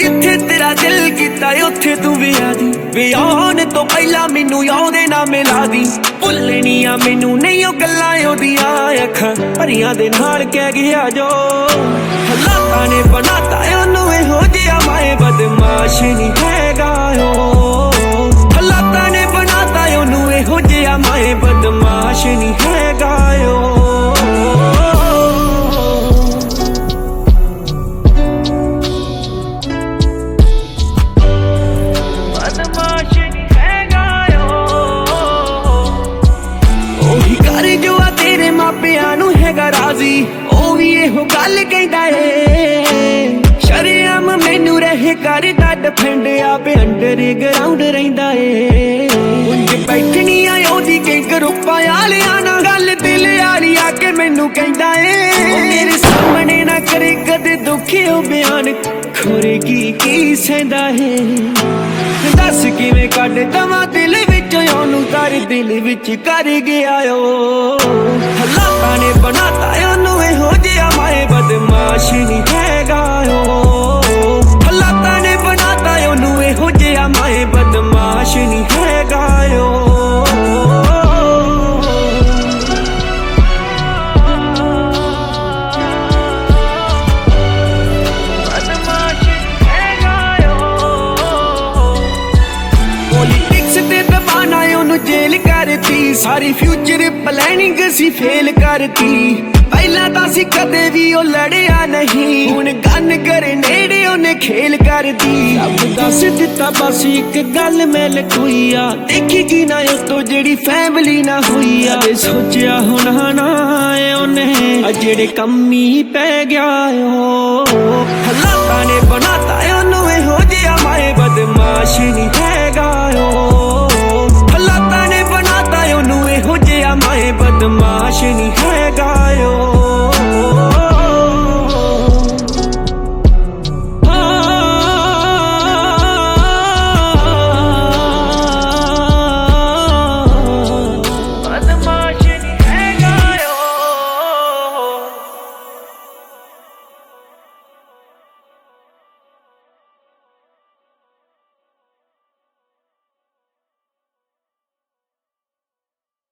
जिथे तेरा दिल कीता उत्थे तू भी आदी वे आने तो पहला मैनू यादे ना मिला दी भुलनिया मैनू नहीं ओ गल्लां ओदियां अखां भरियां दे नाल कह गया जो हालातां ने बनाता ओनू इहो जिहा मैं बदमाश नहीं हैगा ओ हालातां ने बनाता ओनू इहो जिहा मैं बदमाश नहीं हैगा ओ राजी ओ भी एहो गल कहंदा ए शरेआम मैनू रहे कर डड फंड आपे अंडर ग्राउंड रहिंदा ए उंज बैठनी आ ओदी के ग्रुप वालियां ना गल दिल यारी आके मैनू कहंदा ए मेरे सामने ना करे कदे दुखी ओ बयान खोरे की सहंदा है दस किवें कढ दवां दिल विच ओनू कर दिल विच कर गया ओ हालातां ने बनाता ओनू इहो जिहा मैं बदमाश नहीं हैगा ओ हालातां ने बनाता ओनू इहो जिहा मैं बदमाश नहीं हैगा ओ जेल करती सारी फ्यूचर प्लैनिंग सी फेल करती पहला तां सी कदे भी ओ लड़िया नहीं हुण गन ग्रेनेड ओने खेल करती अब दस दिता बस एक गल मैं लकोई आ देखी ना उस तो जेड़ी फैमिली ना हुई आ सोचिया हुण ना ओने जेड़े कमी पै गया ओ हालातां ने बनाता ओनू इहो जिहा मैं बदमाश नहीं हैगा ओ मैं बदमाश नहीं हैगा ओ